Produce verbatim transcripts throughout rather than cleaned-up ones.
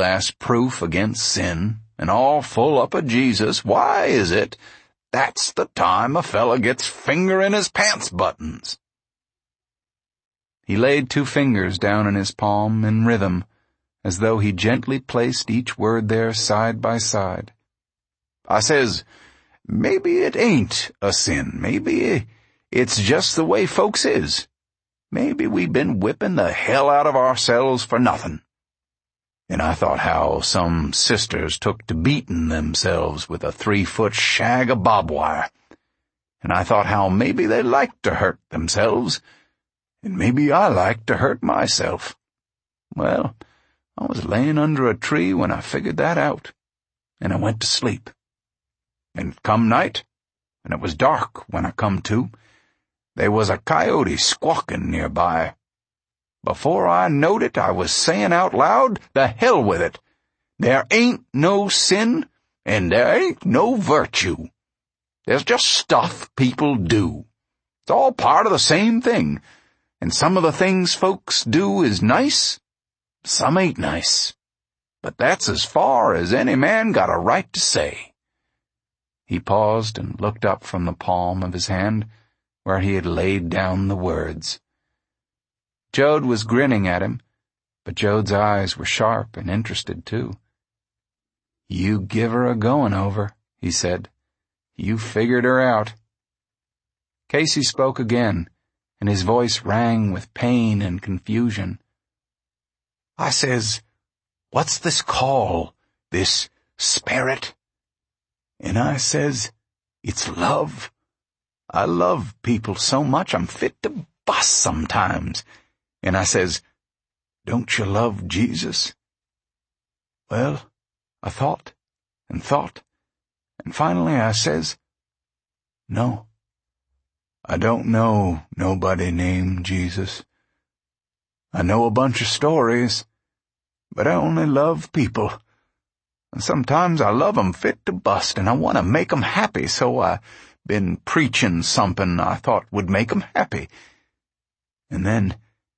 last proof against sin, and all full up of Jesus, why is it that's the time a fella gets finger in his pants buttons? He laid two fingers down in his palm in rhythm, as though he gently placed each word there side by side. I says, maybe it ain't a sin. Maybe it's just the way folks is. Maybe we been whipping the hell out of ourselves for nothing. And I thought how some sisters took to beating themselves with a three-foot shag of barbed wire. And I thought how maybe they liked to hurt themselves, and maybe I liked to hurt myself. Well, I was laying under a tree when I figured that out, and I went to sleep. And come night, and it was dark when I come to, there was a coyote squawking nearby. Before I knowed it, I was saying out loud, the hell with it. There ain't no sin, and there ain't no virtue. There's just stuff people do. It's all part of the same thing, and some of the things folks do is nice, some ain't nice. But that's as far as any man got a right to say. He paused and looked up from the palm of his hand, where he had laid down the words. Jode was grinning at him, but Jode's eyes were sharp and interested, too. You give her a going over, he said. You figured her out. Casey spoke again, and his voice rang with pain and confusion. I says, what's this call, this spirit? And I says, it's love. I love people so much I'm fit to bust sometimes. And I says, don't you love Jesus? Well, I thought and thought, and finally I says, no, I don't know nobody named Jesus. I know a bunch of stories, but I only love people. And sometimes I love 'em fit to bust, and I want to make 'em happy, so I been preaching something I thought would make 'em happy. And then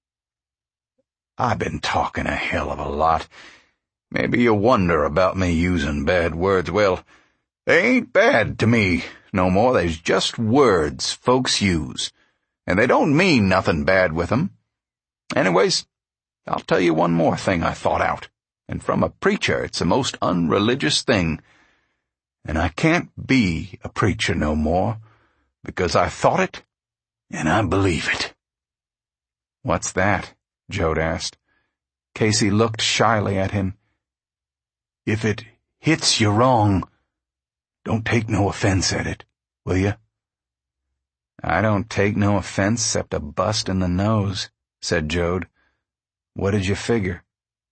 I been talking a hell of a lot. Maybe you wonder about me using bad words. Well, they ain't bad to me no more. They's just words folks use, and they don't mean nothing bad with 'em. Anyways, I'll tell you one more thing I thought out, and from a preacher it's the most unreligious thing. And I can't be a preacher no more, because I thought it, and I believe it. What's that? Jode asked. Casey looked shyly at him. If it hits you wrong, don't take no offense at it, will you? I don't take no offense except a bust in the nose, said Jode. What did you figure?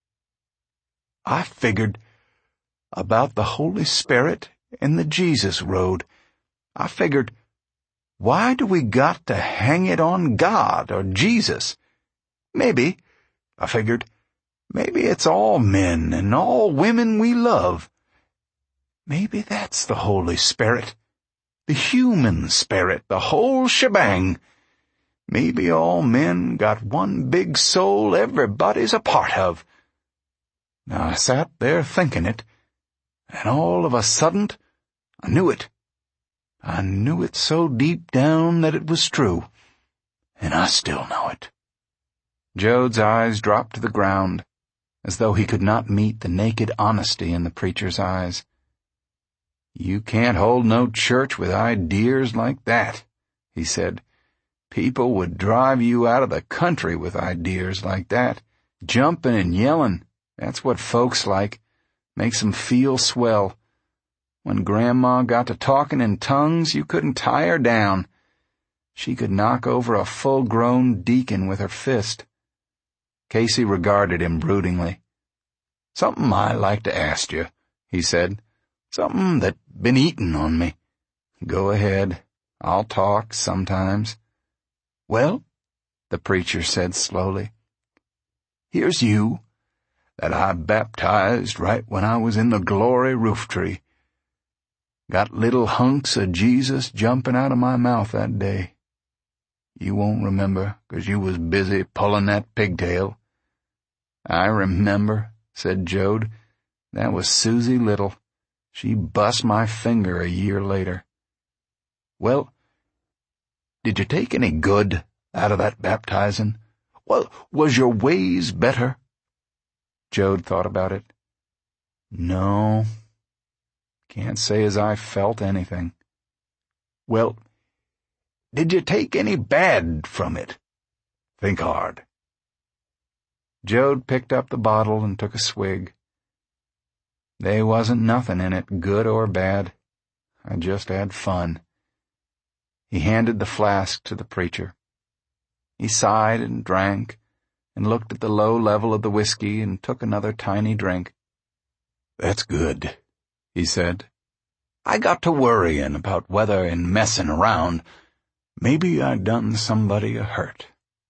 I figured about the Holy Spirit and the Jesus road. I figured, why do we got to hang it on God or Jesus? Maybe, I figured, maybe it's all men and all women we love. Maybe that's the Holy Spirit, the human spirit, the whole shebang. Maybe all men got one big soul everybody's a part of. Now I sat there thinking it, and all of a sudden I knew it. I knew it so deep down that it was true, and I still know it. Jode's eyes dropped to the ground, as though he could not meet the naked honesty in the preacher's eyes. You can't hold no church with idears like that, he said. People would drive you out of the country with idears like that. Jumping and yelling, that's what folks like. Makes 'em feel swell. When Grandma got to talking in tongues, you couldn't tie her down. She could knock over a full-grown deacon with her fist. Casey regarded him broodingly. Something I like to ask you, he said. Something that been eating on me. Go ahead. I'll talk sometimes. Well, the preacher said slowly, here's you that I baptized right when I was in the glory roof tree. Got little hunks of Jesus jumping out of my mouth that day. You won't remember, 'cause you was busy pulling that pigtail. I remember, said Jode. That was Susie Little. She bust my finger a year later. Well, did you take any good out of that baptizing? Well, was your ways better? Jode thought about it. No, can't say as I felt anything. Well, did you take any bad from it? Think hard. Jode picked up the bottle and took a swig. They wasn't nothing in it, good or bad. I just had fun. He handed the flask to the preacher. He sighed and drank, and looked at the low level of the whiskey and took another tiny drink. That's good, he said. I got to worrying about whether in messing around, maybe I done somebody a hurt.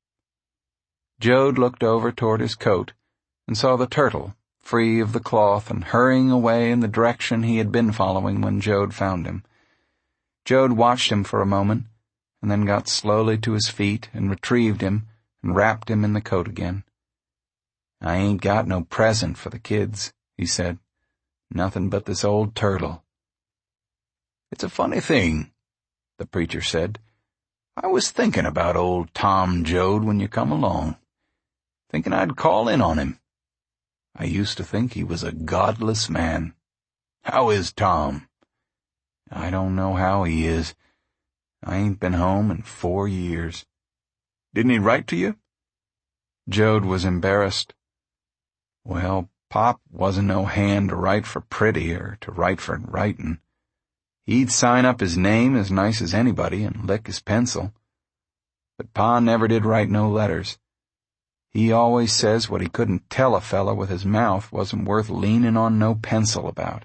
Jode looked over toward his coat and saw the turtle, free of the cloth and hurrying away in the direction he had been following when Jode found him. Jode watched him for a moment, and then got slowly to his feet and retrieved him and wrapped him in the coat again. I ain't got no present for the kids, he said. Nothing but this old turtle. It's a funny thing, the preacher said. I was thinking about old Tom Jode when you come along, thinking I'd call in on him. I used to think he was a godless man. How is Tom? I don't know how he is. I ain't been home in four years. Didn't he write to you? Jode was embarrassed. Well, Pop wasn't no hand to write for pretty or to write for writin'. He'd sign up his name as nice as anybody and lick his pencil. But Pa never did write no letters. He always says what he couldn't tell a fella with his mouth wasn't worth leanin' on no pencil about.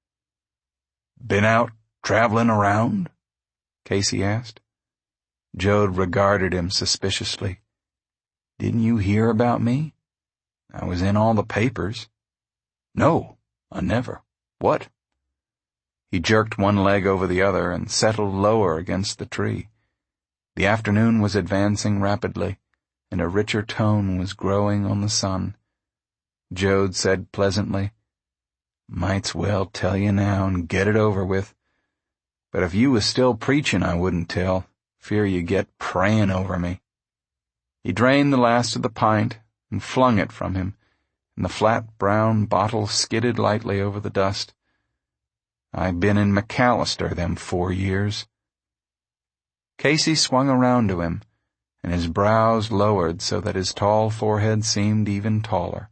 Been out travelin' around? Casey asked. Jode regarded him suspiciously. Didn't you hear about me? I was in all the papers. No, I never. What? He jerked one leg over the other and settled lower against the tree. The afternoon was advancing rapidly, and a richer tone was growing on the sun. Jode said pleasantly, Might's well tell you now and get it over with. But if you was still preachin', I wouldn't tell. Fear you get prayin' over me. He drained the last of the pint and flung it from him, and the flat brown bottle skidded lightly over the dust. I've been in McAllister them four years. Casey swung around to him, and his brows lowered so that his tall forehead seemed even taller.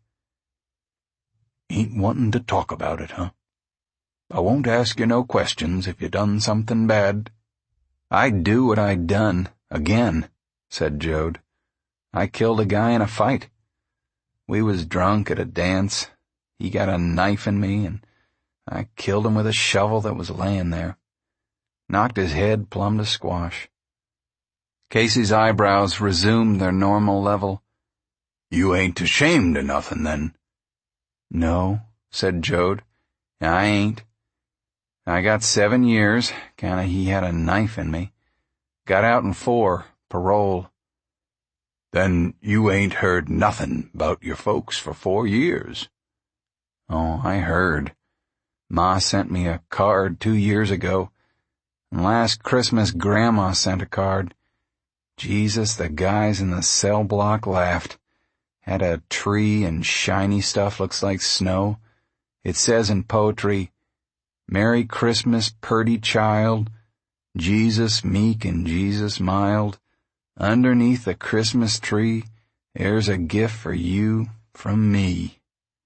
Ain't wantin' to talk about it, huh? I won't ask you no questions if you done something bad. I'd do what I'd done, again, said Jode. I killed a guy in a fight. We was drunk at a dance. He got a knife in me, and I killed him with a shovel that was layin' there. Knocked his head plumb to squash. Casey's eyebrows resumed their normal level. You ain't ashamed of nothin', then? No, said Jode. I ain't. I got seven years, kinda he had a knife in me. Got out in four, parole. Then you ain't heard nothin' about your folks for four years. Oh, I heard. Ma sent me a card two years ago, and last Christmas Grandma sent a card. Jesus, the guys in the cell block laughed. Had a tree and shiny stuff looks like snow. It says in poetry, Merry Christmas, purty child, Jesus meek and Jesus mild. Underneath the Christmas tree, there's a gift for you from me.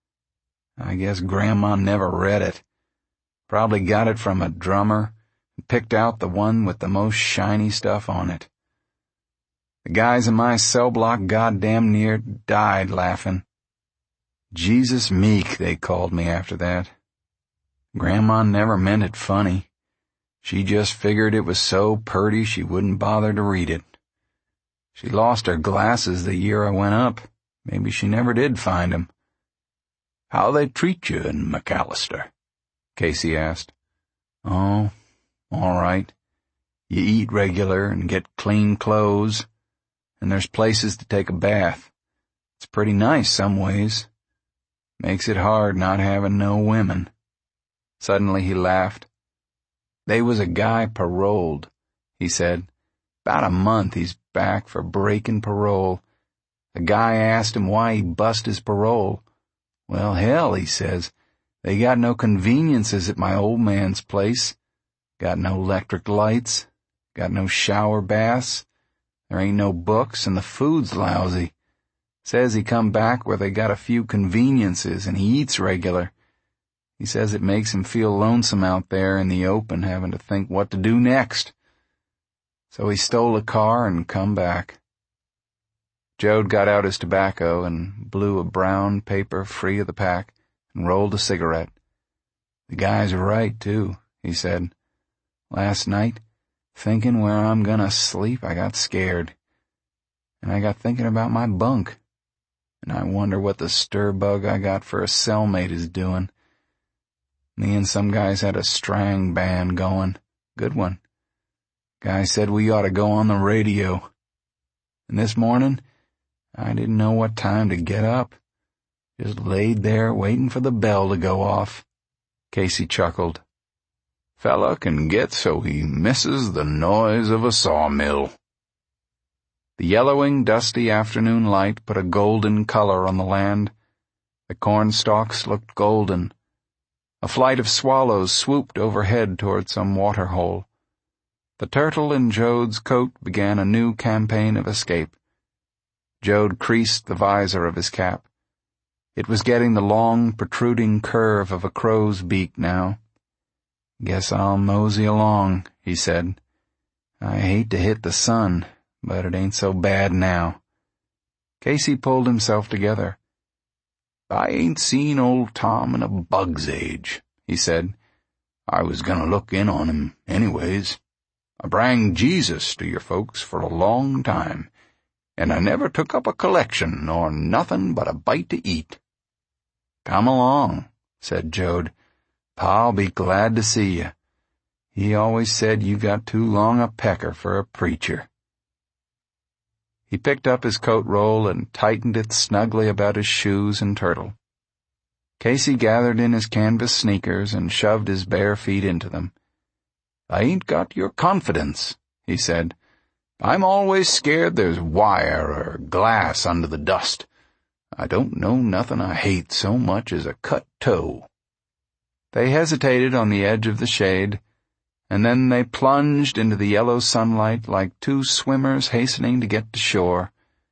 I guess Grandma never read it. Probably got it from a drummer and picked out the one with the most shiny stuff on it. The guys in my cell block goddamn near died laughing. Jesus Meek, they called me after that. Grandma never meant it funny. She just figured it was so purty she wouldn't bother to read it. She lost her glasses the year I went up. Maybe she never did find 'em. How they treat you in McAllister? Casey asked. Oh, all right. You eat regular and get clean clothes, and there's places to take a bath. It's pretty nice some ways. Makes it hard not having no women." Suddenly he laughed. "They was a guy paroled," he said. "About a month he's back for breaking parole. The guy asked him why he bust his parole. Well, hell, he says, they got no conveniences at my old man's place. Got no electric lights. Got no shower baths. There ain't no books, and the food's lousy. Says he come back where they got a few conveniences, and he eats regular. He says it makes him feel lonesome out there in the open, having to think what to do next. So he stole a car and come back." Jode got out his tobacco and blew a brown paper free of the pack and rolled a cigarette. "The guy's right, too," he said. "Last night, thinking where I'm gonna sleep, I got scared. And I got thinking about my bunk. And I wonder what the stir-bug I got for a cellmate is doing. Me and some guys had a strang band going. Good one. Guy said we ought to go on the radio. And this morning, I didn't know what time to get up. Just laid there waiting for the bell to go off." Casey chuckled. "Fella can get so he misses the noise of a sawmill." The yellowing, dusty afternoon light put a golden color on the land. The cornstalks looked golden. A flight of swallows swooped overhead toward some water-hole. The turtle in Jode's coat began a new campaign of escape. Jode creased the visor of his cap. It was getting the long, protruding curve of a crow's beak now. "Guess I'll mosey along," he said. "I hate to hit the sun, but it ain't so bad now." Casey pulled himself together. "I ain't seen old Tom in a bug's age," he said. "I was gonna look in on him anyways. I brang Jesus to your folks for a long time, and I never took up a collection nor nothin' but a bite to eat." "Come along," said Jode. "Pa'll be glad to see you. He always said you got too long a pecker for a preacher." He picked up his coat roll and tightened it snugly about his shoes and turtle. Casey gathered in his canvas sneakers and shoved his bare feet into them. "I ain't got your confidence," he said. "I'm always scared there's wire or glass under the dust. I don't know nothin' I hate so much as a cut toe." They hesitated on the edge of the shade, and then they plunged into the yellow sunlight like two swimmers hastening to get to shore.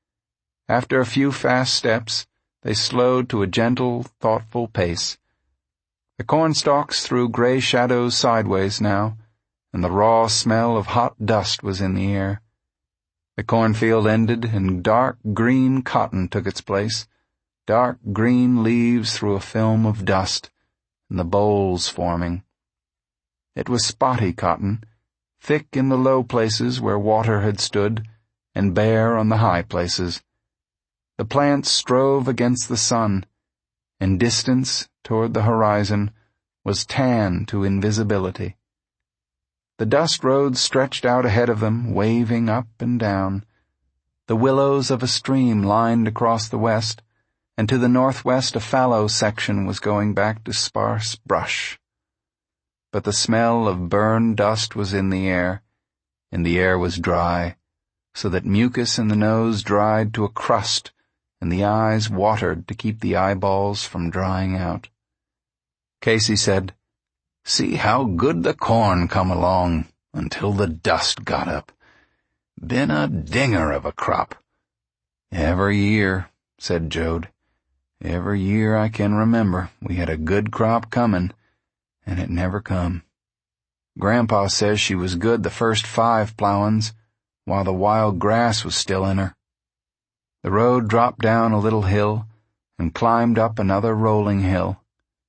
After a few fast steps, they slowed to a gentle, thoughtful pace. The cornstalks threw gray shadows sideways now, and the raw smell of hot dust was in the air. The cornfield ended, and dark green cotton took its place, dark green leaves through a film of dust, and the bolls forming. It was spotty cotton, thick in the low places where water had stood, and bare on the high places. The plants strove against the sun, and distance toward the horizon was tan to invisibility. The dust road stretched out ahead of them, waving up and down. The willows of a stream lined across the west, and to the northwest a fallow section was going back to sparse brush. But the smell of burned dust was in the air, and the air was dry, so that mucus in the nose dried to a crust, and the eyes watered to keep the eyeballs from drying out. Casey said, "See how good the corn come along, until the dust got up. Been a dinger of a crop." "Every year," said Jode. "Every year I can remember we had a good crop comin', and it never come. Grandpa says she was good the first five plowin's, while the wild grass was still in her." The road dropped down a little hill and climbed up another rolling hill.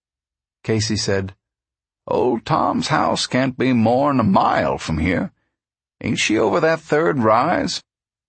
Casey said, "Old Tom's house can't be more'n a mile from here. Ain't she over that third rise?"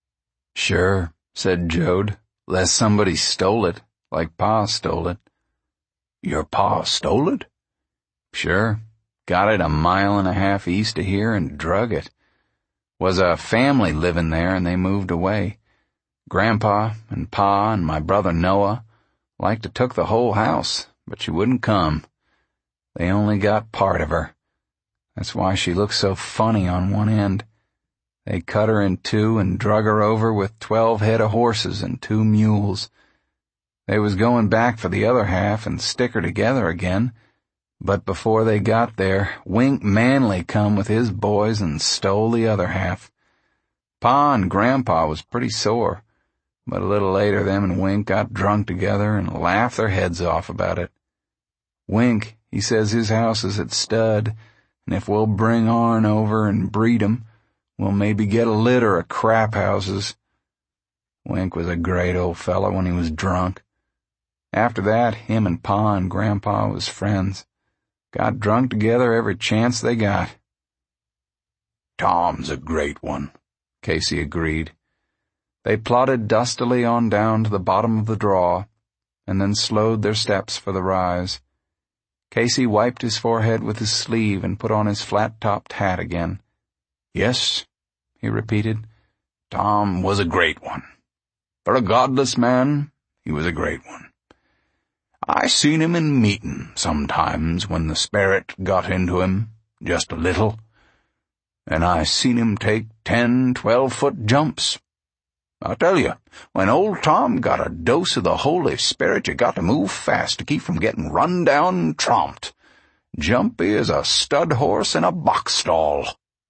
"Sure," said Jode, "'less somebody stole it, like Pa stole it." "Your pa stole it?" "Sure. Got it a mile and a half east of here and drug it. Was a family living there and they moved away. Grandpa and Pa and my brother Noah, Like to took the whole house, but she wouldn't come. They only got part of her. That's why she looks so funny on one end. They cut her in two and drug her over with twelve head of horses and two mules. They was going back for the other half and stick her together again, but before they got there, Wink Manley come with his boys and stole the other half. Pa and Grandpa was pretty sore, but a little later them and Wink got drunk together and laughed their heads off about it. Wink, he says his house is at stud, and if we'll bring ourn over and breed 'em, we'll maybe get a litter of crap houses. Wink was a great old fellow when he was drunk. After that, him and Pa and Grandpa was friends. Got drunk together every chance they got. Tom's a great one, Casey agreed. They plodded dustily on down to the bottom of the draw, and then slowed their steps for the rise. Casey wiped his forehead with his sleeve and put on his flat-topped hat again. Yes, he repeated, Tom was a great one. For a godless man, he was a great one. I seen him in meetin' sometimes when the sperrit got into him, just a little, and I seen him take ten, twelve-foot jumps. I tell you, when old Tom got a dose of the Holy Spirit, you got to move fast to keep from getting run down and tromped. Jumpy as a stud horse in a box stall.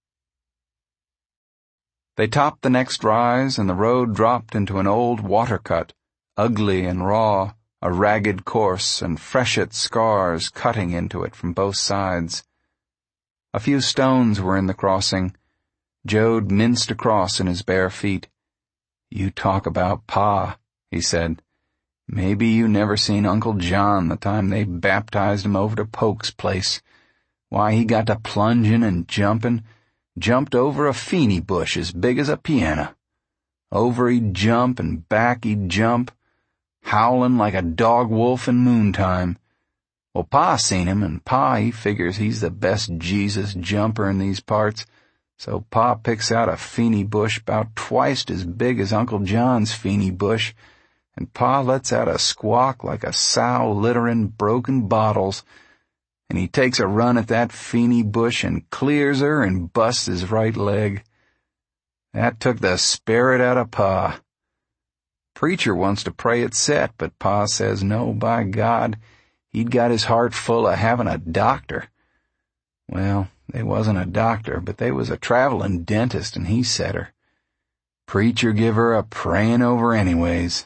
They topped the next rise, and the road dropped into an old water cut, ugly and raw, a ragged course and freshet scars cutting into it from both sides. A few stones were in the crossing. Jode minced across in his bare feet. You talk about Pa, he said. Maybe you never seen Uncle John the time they baptized him over to Polk's place. Why, he got to plungin' and jumpin', jumped over a feeny bush as big as a piano. Over he'd jump and back he'd jump, howlin' like a dog-wolf in moontime. Well, Pa seen him, and Pa, he figures he's the best Jesus jumper in these parts, so Pa picks out a feeny bush about twice as big as Uncle John's feeny bush, and Pa lets out a squawk like a sow litterin' broken bottles, and he takes a run at that feeny bush and clears her and busts his right leg. That took the spirit out of Pa. Preacher wants to pray it set, but Pa says no, by God, he'd got his heart full of having a doctor. Well, they wasn't a doctor, but they was a travelin' dentist, and he said her. Preacher give her a prayin' over anyways.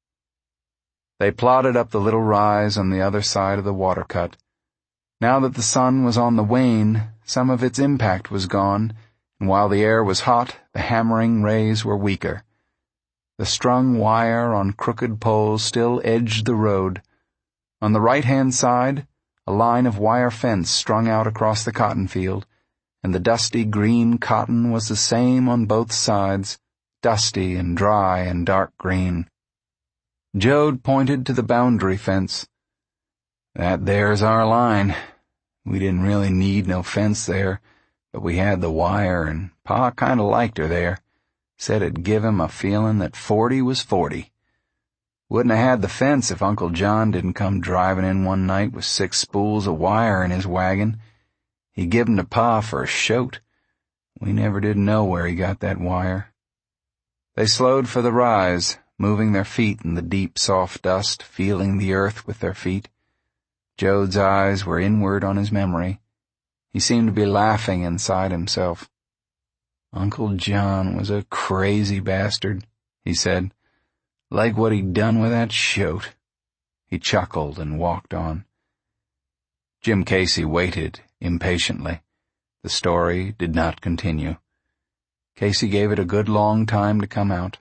They plodded up the little rise on the other side of the water cut. Now that the sun was on the wane, some of its impact was gone, and while the air was hot, the hammering rays were weaker. The strung wire on crooked poles still edged the road. On the right-hand side, a line of wire fence strung out across the cotton field, and the dusty green cotton was the same on both sides, dusty and dry and dark green. Jode pointed to the boundary fence. That there's our line. We didn't really need no fence there, but we had the wire, and Pa kind of liked her there. Said it'd give him a feelin' that forty was forty. Wouldn't have had the fence if Uncle John didn't come driving in one night with six spools of wire in his wagon. He give 'em to Pa for a shoat. We never did know where he got that wire. They slowed for the rise, moving their feet in the deep, soft dust, feeling the earth with their feet. Jode's eyes were inward on his memory. He seemed to be laughing inside himself. Uncle John was a crazy bastard, he said. Like what he'd done with that shoat. He chuckled and walked on. Jim Casey waited impatiently. The story did not continue. Casey gave it a good long time to come out.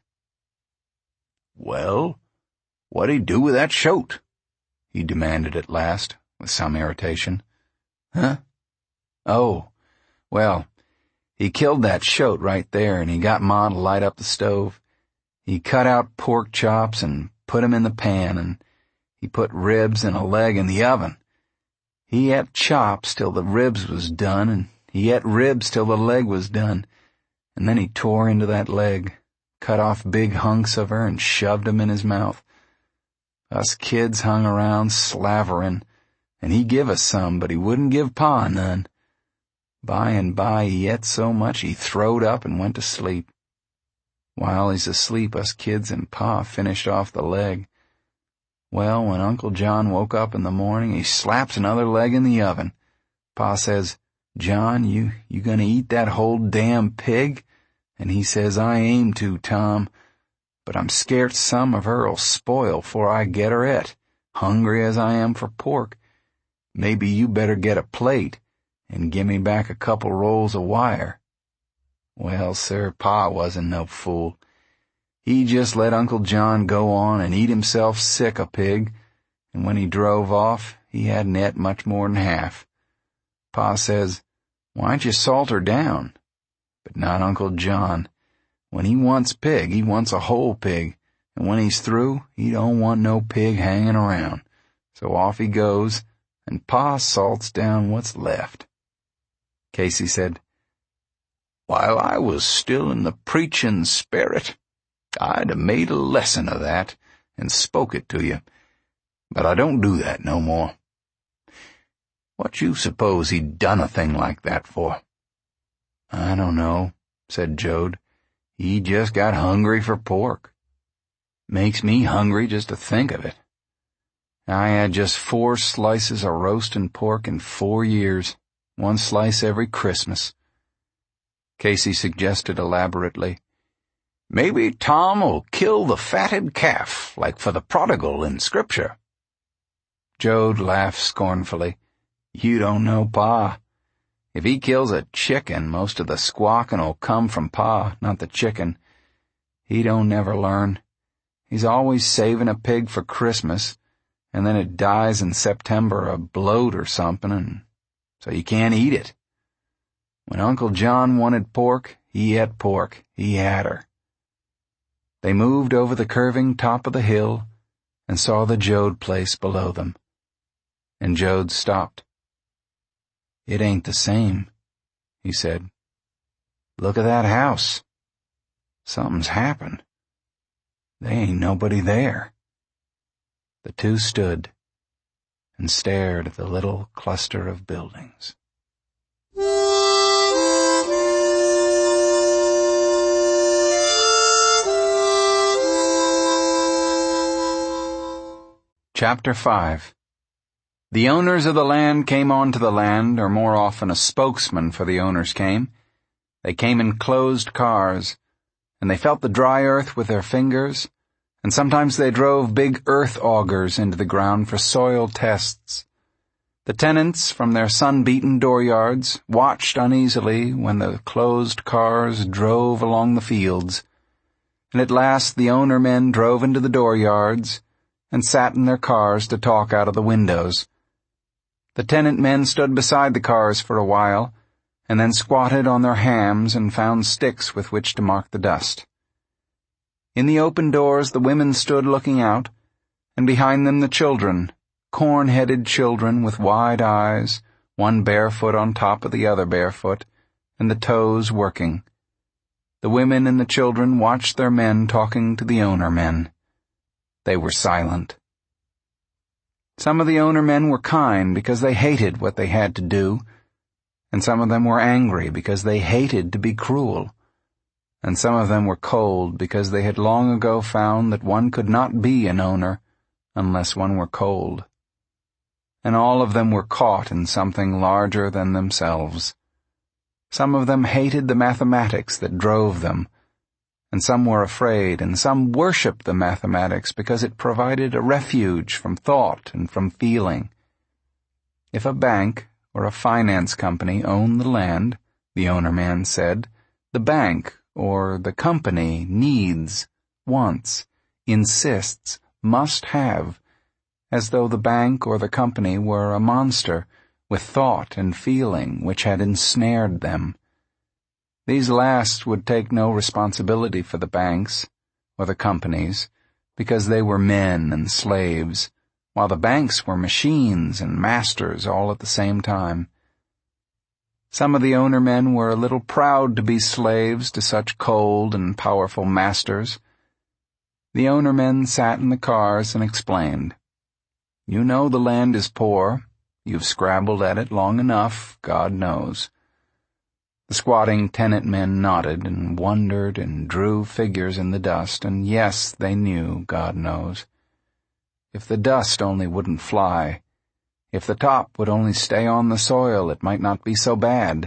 Well, what'd he do with that shoat? He demanded at last, with some irritation. Huh? Oh, well, he killed that shoat right there, and he got Ma to light up the stove. He cut out pork chops and put 'em in the pan, and he put ribs and a leg in the oven. He ate chops till the ribs was done, and he ate ribs till the leg was done, and then he tore into that leg, cut off big hunks of her and shoved 'em in his mouth. Us kids hung around slavering, and he give us some, but he wouldn't give Pa none. By and by he et so much he throwed up and went to sleep. While he's asleep, us kids and Pa finished off the leg. Well, when Uncle John woke up in the morning, he slaps another leg in the oven. Pa says, "John, you, you gonna eat that whole damn pig?" And he says, "I aim to, Tom, but I'm scared some of her'll spoil 'fore I get her et, hungry as I am for pork. Maybe you better get a plate and give me back a couple rolls of wire." Well, sir, Pa wasn't no fool. He just let Uncle John go on and eat himself sick o' pig, and when he drove off, he hadn't et much more'n half. Pa says, "Why'n't you salt her down?" But not Uncle John. When he wants pig, he wants a whole pig, and when he's through, he don't want no pig hanging around. So off he goes, and Pa salts down what's left. Casey said, "While I was still in the preachin' spirit, I'd a made a lesson of that and spoke it to you, but I don't do that no more." "What you suppose he done a thing like that for?" "I don't know," said Jode. "He just got hungry for pork. Makes me hungry just to think of it. I had just four slices of roastin' pork in four years, one slice every Christmas." Casey suggested elaborately, "Maybe Tom'll kill the fatted calf, like for the prodigal in Scripture." Jode laughed scornfully. "You don't know Pa. If he kills a chicken, most of the squawkin'll come from Pa, not the chicken. He don't never learn. He's always saving a pig for Christmas, and then it dies in September of bloat or something, and so you can't eat it. When Uncle John wanted pork, he et pork. He had her." They moved over the curving top of the hill and saw the Jode place below them. And Jode stopped. "It ain't the same," he said. "Look at that house. Something's happened. There ain't nobody there." The two stood and stared at the little cluster of buildings. Chapter five. The owners of the land came onto the land, or more often a spokesman for the owners came. They came in closed cars, and they felt the dry earth with their fingers, and sometimes they drove big earth augers into the ground for soil tests. The tenants, from their sun-beaten dooryards, watched uneasily when the closed cars drove along the fields, and at last the owner-men drove into the dooryards and sat in their cars to talk out of the windows. The tenant men stood beside the cars for a while, and then squatted on their hams and found sticks with which to mark the dust. In the open doors the women stood looking out, and behind them the children, corn-headed children with wide eyes, one barefoot on top of the other barefoot, and the toes working. The women and the children watched their men talking to the owner-men. They were silent. Some of the owner-men were kind because they hated what they had to do, and some of them were angry because they hated to be cruel, and some of them were cold because they had long ago found that one could not be an owner unless one were cold. And all of them were caught in something larger than themselves. Some of them hated the mathematics that drove them, and some were afraid, and some worshipped the mathematics because it provided a refuge from thought and from feeling. If a bank or a finance company owned the land, the owner-man said, the bank or the company needs, wants, insists, must have, as though the bank or the company were a monster with thought and feeling which had ensnared them. These last would take no responsibility for the banks or the companies, because they were men and slaves, while the banks were machines and masters all at the same time. Some of the owner-men were a little proud to be slaves to such cold and powerful masters. The owner men sat in the cars and explained. You know the land is poor. You've scrabbled at it long enough, God knows. The squatting tenant men nodded and wondered and drew figures in the dust, and yes, they knew, God knows. If the dust only wouldn't fly, if the top would only stay on the soil, it might not be so bad.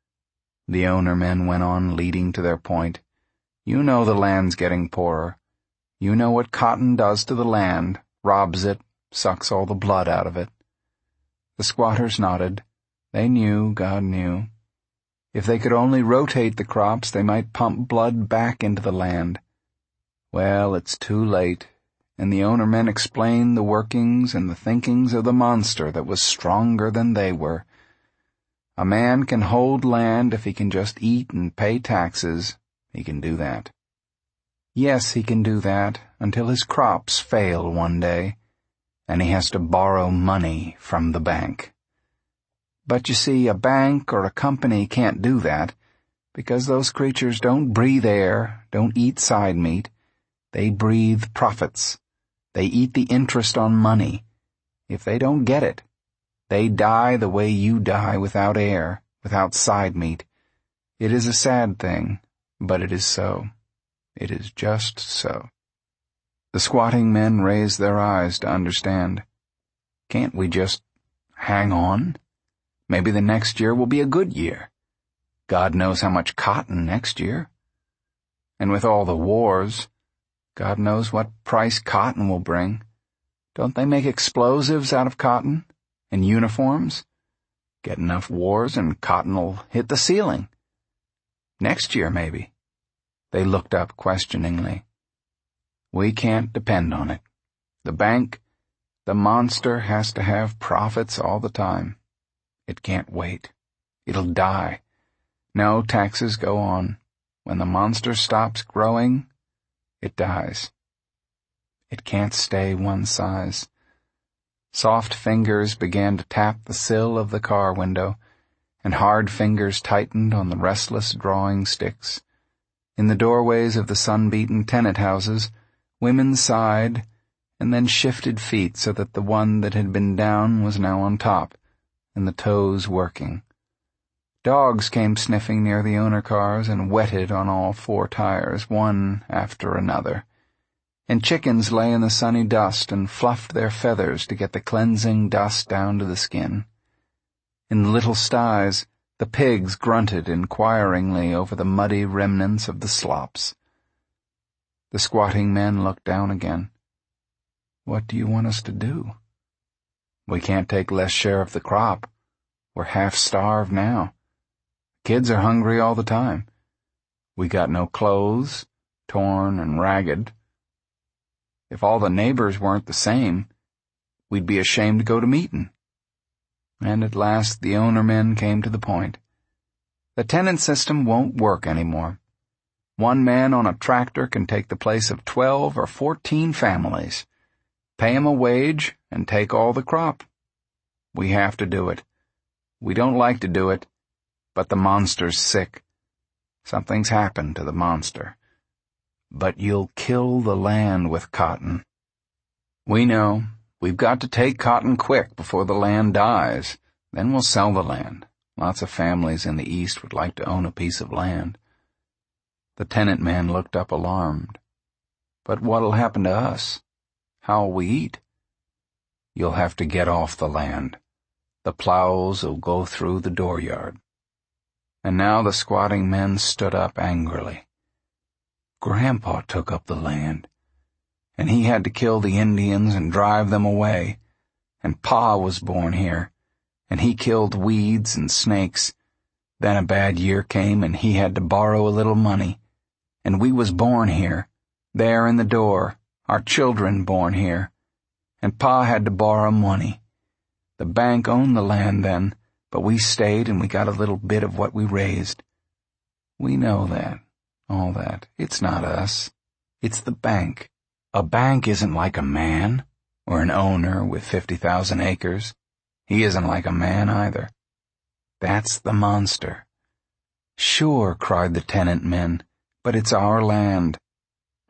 The owner men went on, leading to their point. You know the land's getting poorer. You know what cotton does to the land, robs it, sucks all the blood out of it. The squatters nodded. They knew, God knew. If they could only rotate the crops, they might pump blood back into the land. Well, it's too late, and the owner men explained the workings and the thinkings of the monster that was stronger than they were. A man can hold land if he can just eat and pay taxes. He can do that. Yes, he can do that until his crops fail one day, and he has to borrow money from the bank. But you see, a bank or a company can't do that, because those creatures don't breathe air, don't eat side meat. They breathe profits. They eat the interest on money. If they don't get it, they die the way you die, without air, without side meat. It is a sad thing, but it is so. It is just so. The squatting men raised their eyes to understand. Can't we just hang on? Maybe the next year will be a good year. God knows how much cotton next year. And with all the wars, God knows what price cotton will bring. Don't they make explosives out of cotton? And uniforms? Get enough wars and cotton will hit the ceiling. Next year, maybe. They looked up questioningly. We can't depend on it. The bank, the monster has to have profits all the time. It can't wait. It'll die. No, taxes go on. When the monster stops growing, it dies. It can't stay one size. Soft fingers began to tap the sill of the car window, and hard fingers tightened on the restless drawing sticks. In the doorways of the sun-beaten tenant houses, women sighed and then shifted feet so that the one that had been down was now on top, and the toes working. Dogs came sniffing near the owner cars and wetted on all four tires, one after another. And chickens lay in the sunny dust and fluffed their feathers to get the cleansing dust down to the skin. In the little sties, the pigs grunted inquiringly over the muddy remnants of the slops. The squatting men looked down again. What do you want us to do? We can't take less share of the crop. We're half starved now. Kids are hungry all the time. We got no clothes, torn and ragged. If all the neighbors weren't the same, we'd be ashamed to go to meetin'. And at last the owner men came to the point. The tenant system won't work anymore. One man on a tractor can take the place of twelve or fourteen families. Pay 'em a wage and take all the crop. We have to do it. We don't like to do it, but the monster's sick. Something's happened to the monster. But you'll kill the land with cotton. We know. We've got to take cotton quick before the land dies. Then we'll sell the land. Lots of families in the East would like to own a piece of land. The tenant man looked up alarmed. But what'll happen to us? How'll we eat? You'll have to get off the land. The plows'll go through the dooryard. And now the squatting men stood up angrily. Grandpa took up the land, and he had to kill the Indians and drive them away, and Pa was born here, and he killed weeds and snakes. Then a bad year came, and he had to borrow a little money, and we was born here, there in the door, our children born here, and Pa had to borrow money. The bank owned the land then, but we stayed and we got a little bit of what we raised. We know that, all that. It's not us. It's the bank. A bank isn't like a man, or an owner with fifty thousand acres. He isn't like a man either. That's the monster. Sure, cried the tenant men, but it's our land.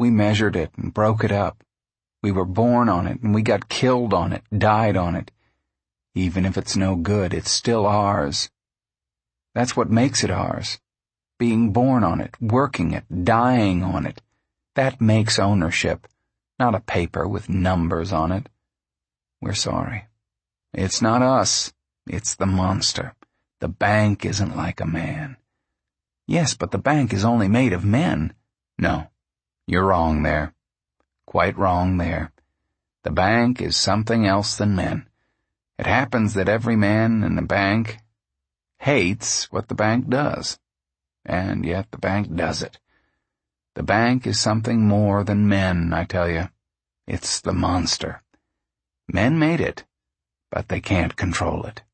We measured it and broke it up. We were born on it, and we got killed on it, died on it. Even if it's no good, it's still ours. That's what makes it ours. Being born on it, working it, dying on it. That makes ownership, not a paper with numbers on it. We're sorry. It's not us. It's the monster. The bank isn't like a man. Yes, but the bank is only made of men. No, you're wrong there. Quite wrong there. The bank is something else than men. It happens that every man in the bank hates what the bank does, and yet the bank does it. The bank is something more than men, I tell you. It's the monster. Men made it, but they can't control it.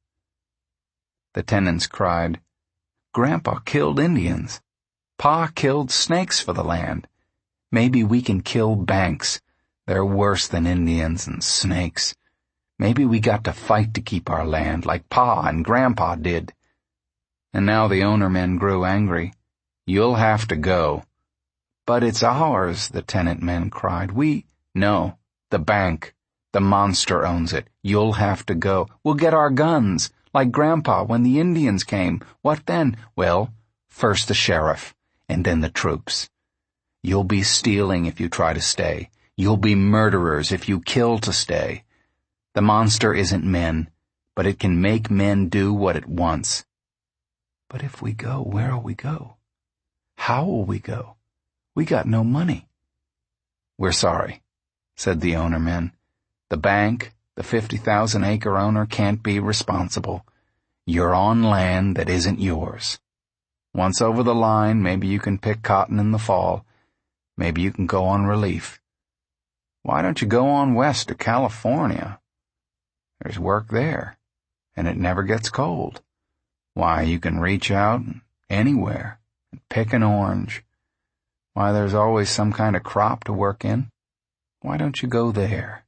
The tenants cried, "Grandpa killed Indians. Pa killed snakes for the land. Maybe we can kill banks. They're worse than Indians and snakes. Maybe we got to fight to keep our land like Pa and Grandpa did." And now the owner-men grew angry. "You'll have to go." "But it's ours," the tenant-men cried. We, no, the bank. The monster owns it. You'll have to go. We'll get our guns, like Grandpa when the Indians came. What then? Well, first the sheriff, and then the troops. You'll be stealing if you try to stay. You'll be murderers if you kill to stay. The monster isn't men, but it can make men do what it wants. But if we go, where'll we go? How will we go? We got no money. "We're sorry," said the owner-men. "The bank, the fifty thousand acre owner, can't be responsible. You're on land that isn't yours. Once over the line, maybe you can pick cotton in the fall. Maybe you can go on relief. Why don't you go on west to California? There's work there, and it never gets cold. Why, you can reach out anywhere and pick an orange. Why, there's always some kind of crop to work in. Why don't you go there?"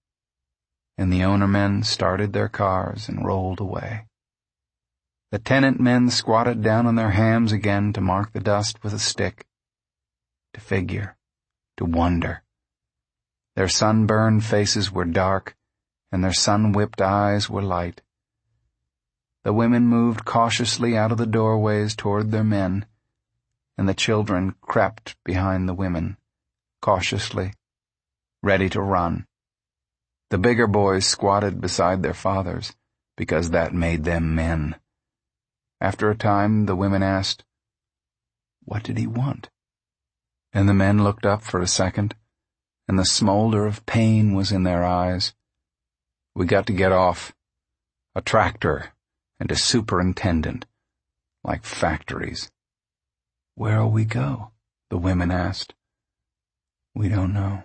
And the owner-men started their cars and rolled away. The tenant-men squatted down on their hams again to mark the dust with a stick, to figure, to wonder. Their sunburned faces were dark, and their sun-whipped eyes were light. The women moved cautiously out of the doorways toward their men, and the children crept behind the women, cautiously, ready to run. The bigger boys squatted beside their fathers, because that made them men. After a time, the women asked, "What did he want?" And the men looked up for a second, and the smolder of pain was in their eyes. "We got to get off. A tractor and a superintendent, like factories." "Where'll we go?" the women asked. "We don't know.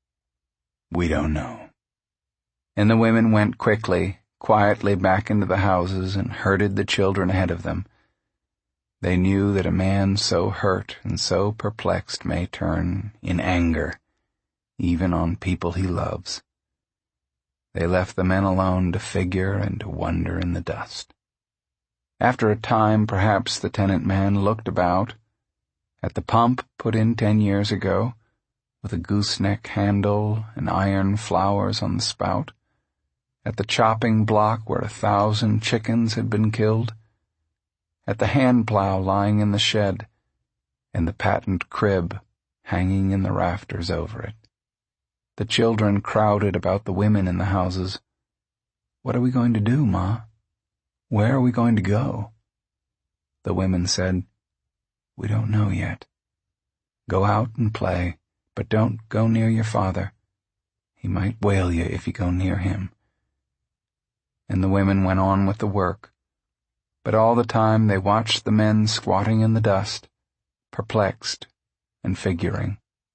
We don't know." And the women went quickly, quietly back into the houses and herded the children ahead of them. They knew that a man so hurt and so perplexed may turn in anger, even on people he loves. They left the men alone to figure and to wonder in the dust. After a time, perhaps the tenant-man looked about, at the pump put in ten years ago, with a gooseneck handle and iron flowers on the spout, at the chopping block where a thousand chickens had been killed, at the hand plow lying in the shed, and the patent crib hanging in the rafters over it. The children crowded about the women in the houses. "What are we going to do, Ma? Where are we going to go?" The women said, "We don't know yet. Go out and play, but don't go near your father. He might whale you if you go near him." And the women went on with the work, but all the time they watched the men squatting in the dust, perplexed and figuring.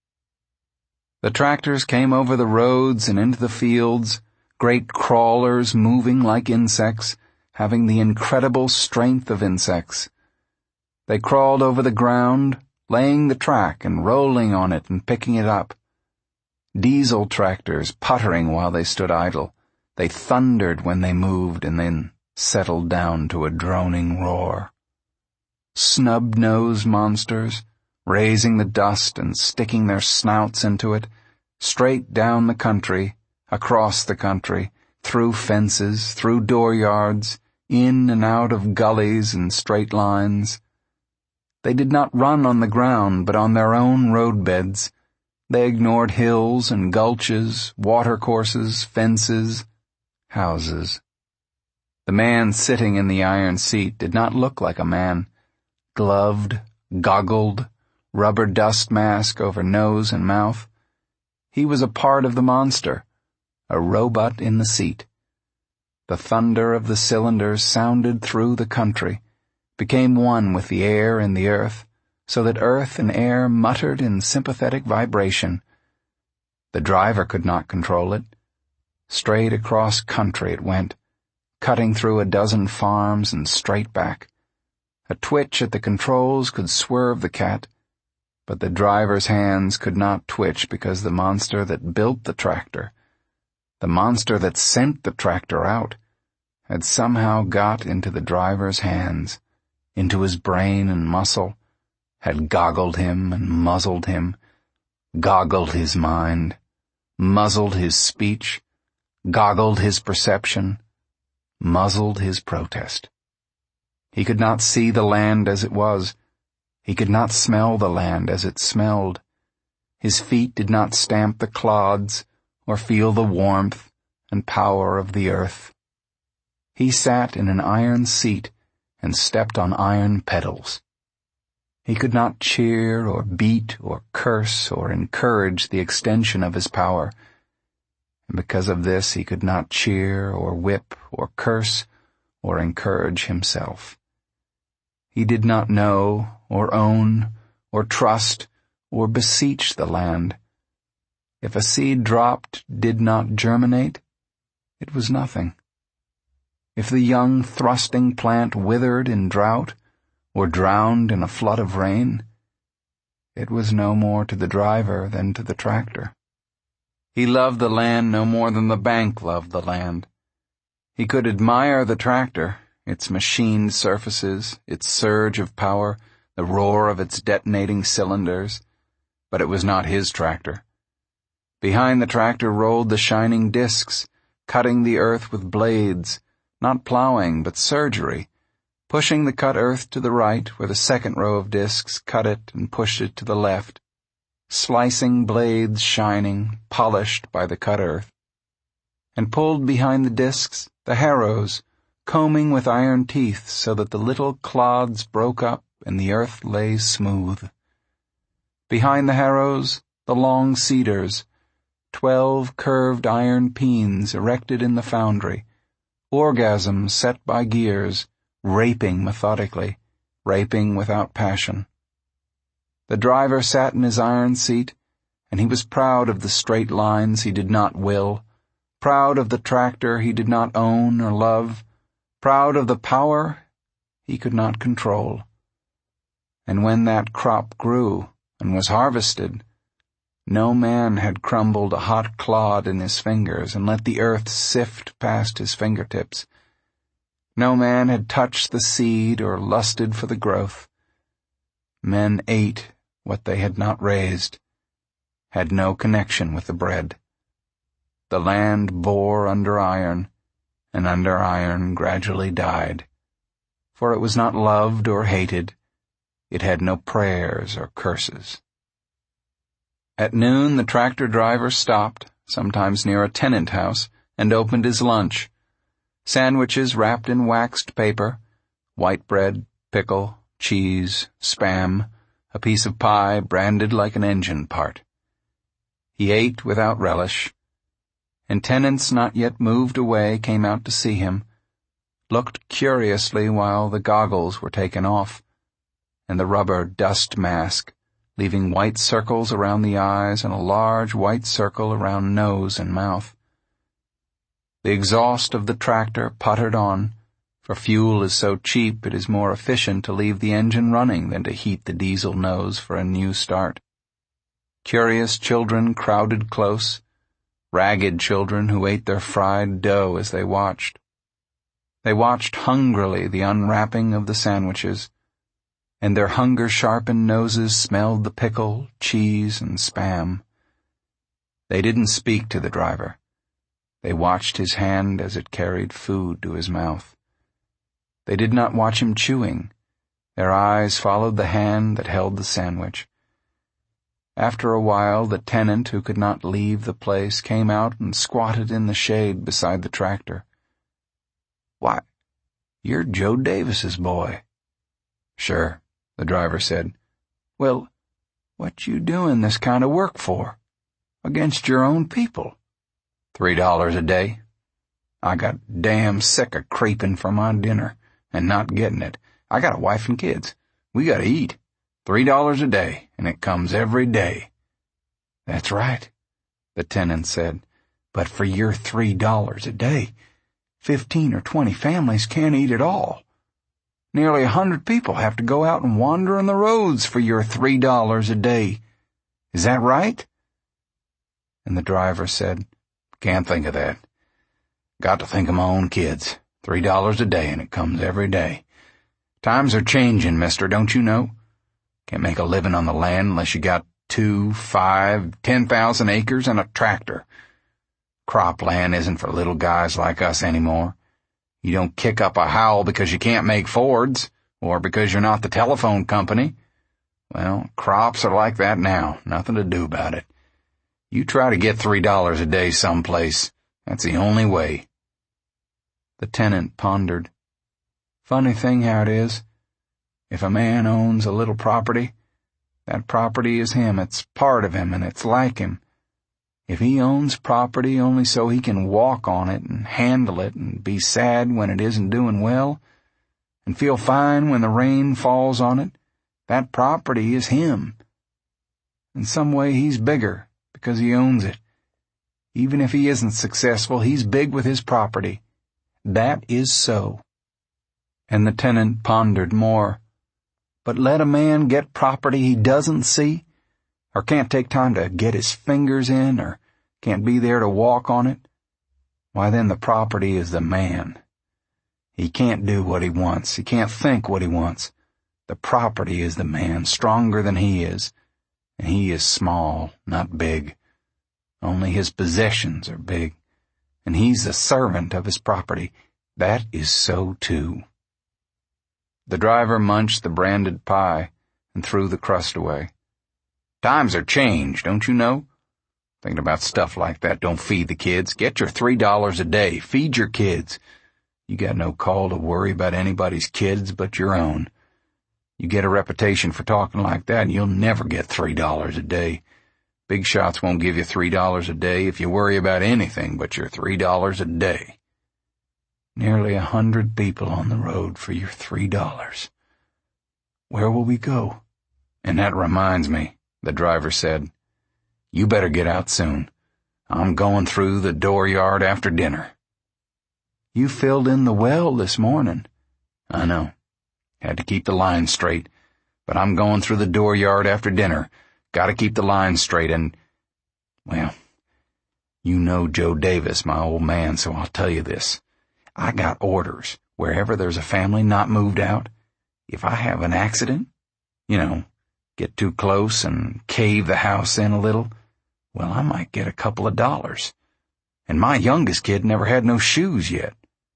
The tractors came over the roads and into the fields, great crawlers moving like insects, having the incredible strength of insects. They crawled over the ground, laying the track and rolling on it and picking it up. Diesel tractors puttering while they stood idle. They thundered when they moved and then settled down to a droning roar. Snub-nosed monsters, raising the dust and sticking their snouts into it, straight down the country, across the country, through fences, through dooryards, in and out of gullies and straight lines. They did not run on the ground, but on their own roadbeds. They ignored hills and gulches, watercourses, fences, houses. The man sitting in the iron seat did not look like a man. Gloved, goggled, rubber dust mask over nose and mouth. He was a part of the monster, a robot in the seat. The thunder of the cylinders sounded through the country, became one with the air and the earth, so that earth and air muttered in sympathetic vibration. The driver could not control it. Straight across country it went, cutting through a dozen farms and straight back. A twitch at the controls could swerve the cat, but the driver's hands could not twitch because the monster that built the tractor, the monster that sent the tractor out, had somehow got into the driver's hands, into his brain and muscle, had goggled him and muzzled him, goggled his mind, muzzled his speech, goggled his perception, muzzled his protest. He could not see the land as it was. He could not smell the land as it smelled. His feet did not stamp the clods or feel the warmth and power of the earth. He sat in an iron seat and stepped on iron pedals. He could not cheer or beat or curse or encourage the extension of his power, and because of this he could not cheer or whip or curse or encourage himself. He did not know or own or trust or beseech the land. If a seed dropped did not germinate, it was nothing. If the young thrusting plant withered in drought or drowned in a flood of rain, it was no more to the driver than to the tractor. He loved the land no more than the bank loved the land. He could admire the tractor, its machined surfaces, its surge of power, the roar of its detonating cylinders, but it was not his tractor. Behind the tractor rolled the shining discs, cutting the earth with blades, not plowing but surgery, pushing the cut earth to the right where the second row of discs cut it and pushed it to the left, slicing blades shining, polished by the cut earth. And pulled behind the discs the harrows, combing with iron teeth so that the little clods broke up and the earth lay smooth. Behind the harrows, the long cedars, twelve curved iron peens erected in the foundry, orgasms set by gears, raping methodically, raping without passion. The driver sat in his iron seat, and he was proud of the straight lines he did not will, proud of the tractor he did not own or love, proud of the power he could not control. And when that crop grew and was harvested, no man had crumbled a hot clod in his fingers and let the earth sift past his fingertips. No man had touched the seed or lusted for the growth. Men ate what they had not raised, had no connection with the bread. The land bore under iron, and under iron gradually died, for it was not loved or hated. It had no prayers or curses. At noon the tractor driver stopped, sometimes near a tenant house, and opened his lunch. Sandwiches wrapped in waxed paper, white bread, pickle, cheese, Spam, a piece of pie branded like an engine part. He ate without relish, and tenants not yet moved away came out to see him, looked curiously while the goggles were taken off, and the rubber dust mask, leaving white circles around the eyes and a large white circle around nose and mouth. The exhaust of the tractor puttered on, for fuel is so cheap it is more efficient to leave the engine running than to heat the diesel nose for a new start. Curious children crowded close, ragged children who ate their fried dough as they watched. They watched hungrily the unwrapping of the sandwiches, and their hunger-sharpened noses smelled the pickle, cheese, and Spam. They didn't speak to the driver. They watched his hand as it carried food to his mouth. They did not watch him chewing. Their eyes followed the hand that held the sandwich. After a while, the tenant who could not leave the place came out and squatted in the shade beside the tractor. "Why, you're Joe Davis's boy." "Sure," the driver said. "Well, what you doing this kind of work for? Against your own people?" Three dollars a day. I got damn sick of creeping for my dinner and not getting it. I got a wife and kids. We gotta eat. Three dollars a day, and it comes every day." "That's right," the tenant said. "But for your three dollars a day, fifteen or twenty families can't eat at all. Nearly a hundred people have to go out and wander on the roads for your three dollars a day. Is that right?" And the driver said, "Can't think of that. Got to think of my own kids. Three dollars a day, and it comes every day. Times are changing, mister, don't you know? Can't make a living on the land unless you got two, five, ten thousand acres and a tractor. Cropland isn't for little guys like us anymore. You don't kick up a howl because you can't make Fords, or because you're not the telephone company. Well, crops are like that now. Nothing to do about it. You try to get three dollars a day someplace. That's the only way." The tenant pondered. "Funny thing how it is. If a man owns a little property, that property is him. It's part of him, and it's like him. If he owns property only so he can walk on it and handle it and be sad when it isn't doing well, and feel fine when the rain falls on it, that property is him. In some way he's bigger because he owns it. Even if he isn't successful, he's big with his property. That is so." And the tenant pondered more. But let a man get property he doesn't see, or can't take time to get his fingers in, or can't be there to walk on it, why then the property is the man. He can't do what he wants. He can't think what he wants. The property is the man, stronger than he is, and he is small, not big. Only his possessions are big, and he's the servant of his property. That is so too. The driver munched the branded pie and threw the crust away. "Times are changed, don't you know? Thinking about stuff like that don't feed the kids. Get your three dollars a day. Feed your kids. You got no call to worry about anybody's kids but your own. You get a reputation for talking like that, and you'll never get three dollars a day. Big shots won't give you three dollars a day if you worry about anything but your three dollars a day. Nearly a hundred people on the road for your three dollars. Where will we go?" "And that reminds me," the driver said. "You better get out soon. I'm going through the dooryard after dinner." "You filled in the well this morning." "I know. Had to keep the line straight. But I'm going through the dooryard after dinner. Got to keep the line straight and, well, you know Joe Davis, my old man, so I'll tell you this. I got orders wherever there's a family not moved out. If I have an accident, you know, get too close and cave the house in a little, well, I might get a couple of dollars. And my youngest kid never had no shoes yet.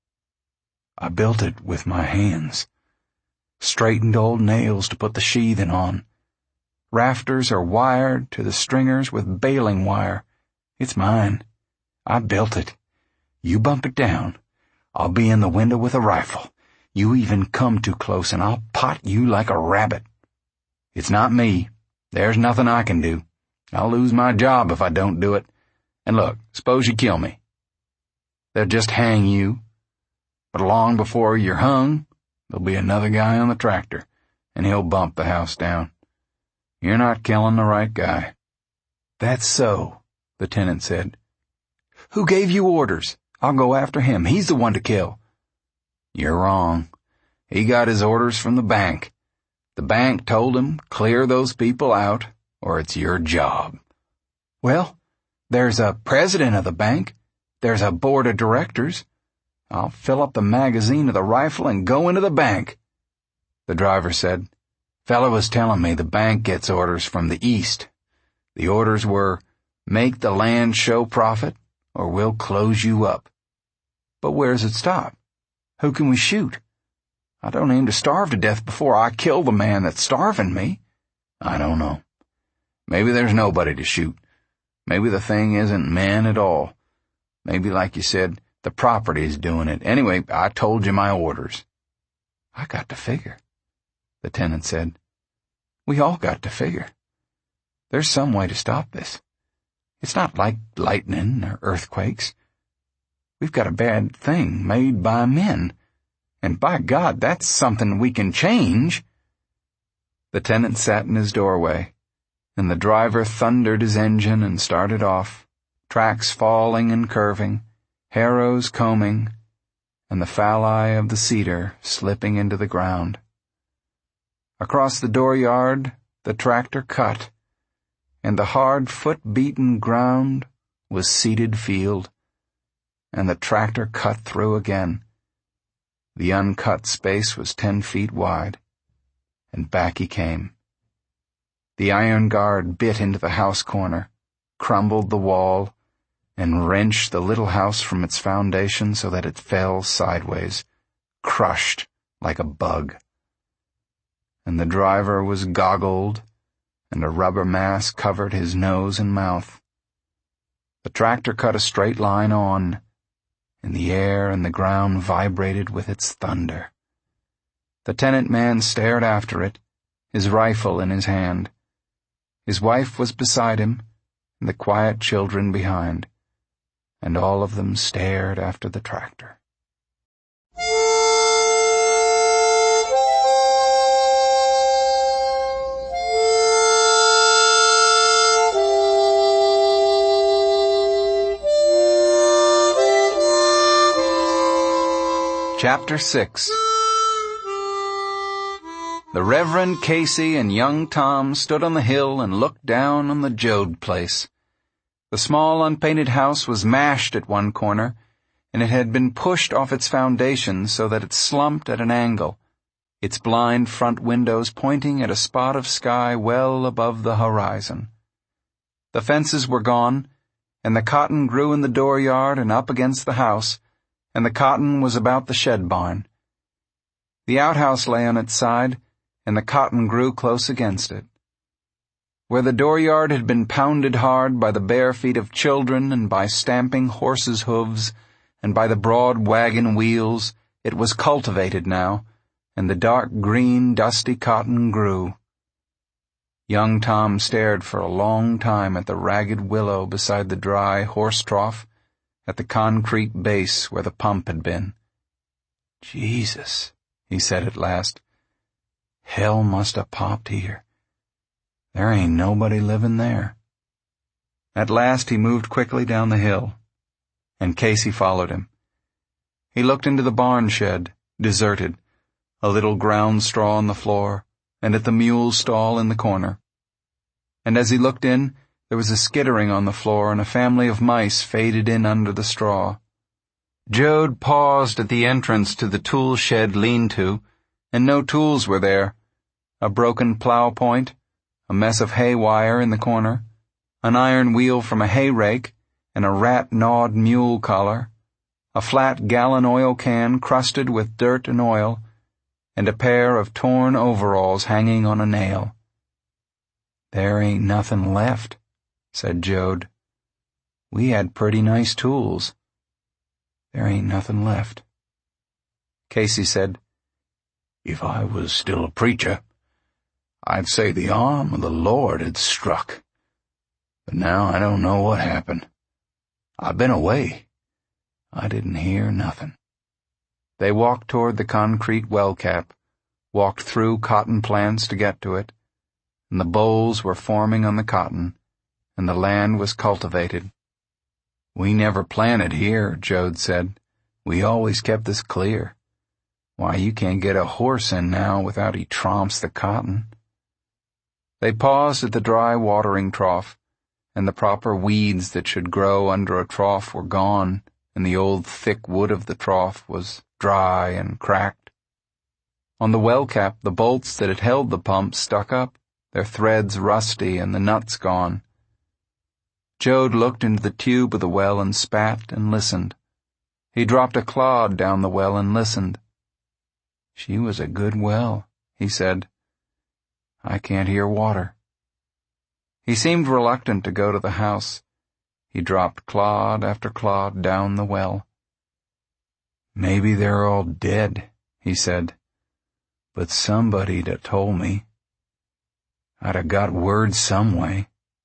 I built it with my hands. Straightened old nails to put the sheathing on. Rafters are wired to the stringers with baling wire. It's mine. I built it. You bump it down, I'll be in the window with a rifle. You even come too close and I'll pot you like a rabbit. It's not me. There's nothing I can do. I'll lose my job if I don't do it. And look, suppose you kill me. They'll just hang you. But long before you're hung, there'll be another guy on the tractor, and he'll bump the house down. You're not killing the right guy." "That's so," the tenant said. "Who gave you orders? I'll go after him. He's the one to kill." "You're wrong. He got his orders from the bank. The bank told him, clear those people out, or it's your job." "Well, there's a president of the bank. There's a board of directors. I'll fill up the magazine of the rifle and go into the bank." The driver said, Fella was telling me the bank gets orders from the east. The orders were, make the land show profit, or we'll close you up. But where does it stop? Who can we shoot? I don't aim to starve to death before I kill the man that's starving me. I don't know. Maybe there's nobody to shoot. Maybe the thing isn't men at all. Maybe, like you said, the property's doing it. Anyway, I told you my orders. I got to figure, the tenant said. We all got to figure. There's some way to stop this. It's not like lightning or earthquakes. We've got a bad thing made by men. And by God, that's something we can change. The tenant sat in his doorway, and the driver thundered his engine and started off, tracks falling and curving, harrows combing, and the phalli of the cedar slipping into the ground. Across the dooryard, the tractor cut, and the hard foot-beaten ground was seeded field, and the tractor cut through again. The uncut space was ten feet wide, and back he came. The iron guard bit into the house corner, crumbled the wall, and wrenched the little house from its foundation so that it fell sideways, crushed like a bug. And the driver was goggled, and a rubber mask covered his nose and mouth. The tractor cut a straight line on, and the air and the ground vibrated with its thunder. The tenant man stared after it, his rifle in his hand. His wife was beside him, and the quiet children behind, and all of them stared after the tractor. Chapter six. The Reverend Casey and young Tom stood on the hill and looked down on the Joad place. The small unpainted house was mashed at one corner, and it had been pushed off its foundations so that it slumped at an angle, its blind front windows pointing at a spot of sky well above the horizon. The fences were gone, and the cotton grew in the dooryard and up against the house, and the cotton was about the shed barn. The outhouse lay on its side, and the cotton grew close against it. Where the dooryard had been pounded hard by the bare feet of children and by stamping horses' hooves and by the broad wagon wheels, it was cultivated now, and the dark green, dusty cotton grew. Young Tom stared for a long time at the ragged willow beside the dry horse trough, at the concrete base where the pump had been. Jesus, he said at last. Hell must have popped here. There ain't nobody living there. At last he moved quickly down the hill, and Casey followed him. He looked into the barn shed, deserted, a little ground straw on the floor, and at the mule stall in the corner. And as he looked in, there was a skittering on the floor, and a family of mice faded in under the straw. Joad paused at the entrance to the tool shed lean-to, and no tools were there. A broken plow point, a mess of hay wire in the corner, an iron wheel from a hay rake, and a rat-gnawed mule collar, a flat gallon oil can crusted with dirt and oil, and a pair of torn overalls hanging on a nail. There ain't nothing left, said Joad. We had pretty nice tools. There ain't nothing left. Casey said, If I was still a preacher, I'd say the arm of the Lord had struck. But now I don't know what happened. I've been away. I didn't hear nothing. They walked toward the concrete well cap, walked through cotton plants to get to it, and the bolls were forming on the cotton, and the land was cultivated. We never planted here, Joad said. We always kept this clear. Why, you can't get a horse in now without he tromps the cotton. They paused at the dry watering trough, and the proper weeds that should grow under a trough were gone, and the old thick wood of the trough was dry and cracked. On the well cap, the bolts that had held the pump stuck up, their threads rusty and the nuts gone. Jode looked into the tube of the well and spat and listened. He dropped a clod down the well and listened. "She was a good well," he said. "I can't hear water." He seemed reluctant to go to the house. He dropped clod after clod down the well. "Maybe they're all dead," he said. "But somebody'd have told me. I'd have got word some way.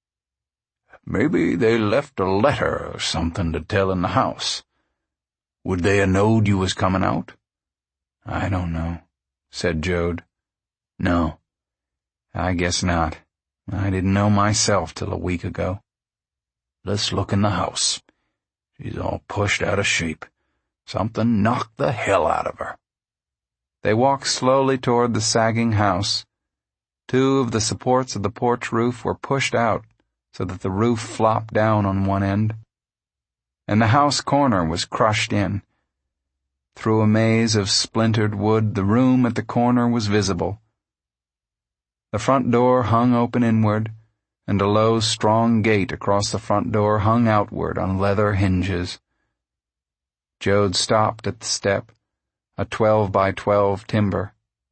Maybe they left a letter or something to tell in the house. Would they ha' knowed you was comin' out?" "I don't know," said Jode. "No, I guess not. I didn't know myself till a week ago. Let's look in the house. She's all pushed out of shape. Something knocked the hell out of her." They walked slowly toward the sagging house. Two of the supports of the porch roof were pushed out so that the roof flopped down on one end, and the house corner was crushed in. Through a maze of splintered wood, the room at the corner was visible. The front door hung open inward, and a low, strong gate across the front door hung outward on leather hinges. Jode stopped at the step, a twelve by twelve timber.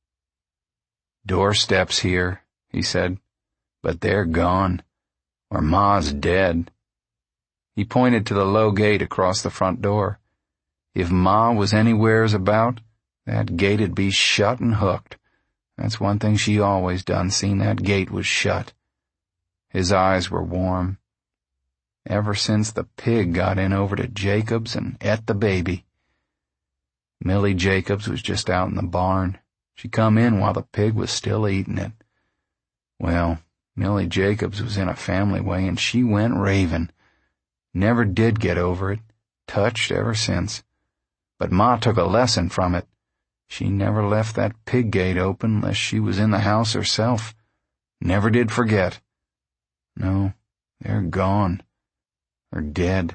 "Doorsteps here," he said, "but they're gone, or Ma's dead." He pointed to the low gate across the front door. If Ma was anywheres about, that gate'd be shut and hooked. That's one thing she always done, seen that gate was shut. His eyes were warm. Ever since the pig got in over to Jacobs and et the baby. Millie Jacobs was just out in the barn. She come in while the pig was still eating it. Well, Millie Jacobs was in a family way, and she went raving. Never did get over it, touched ever since. But Ma took a lesson from it. She never left that pig gate open unless she was in the house herself. Never did forget. No, they're gone. Or dead.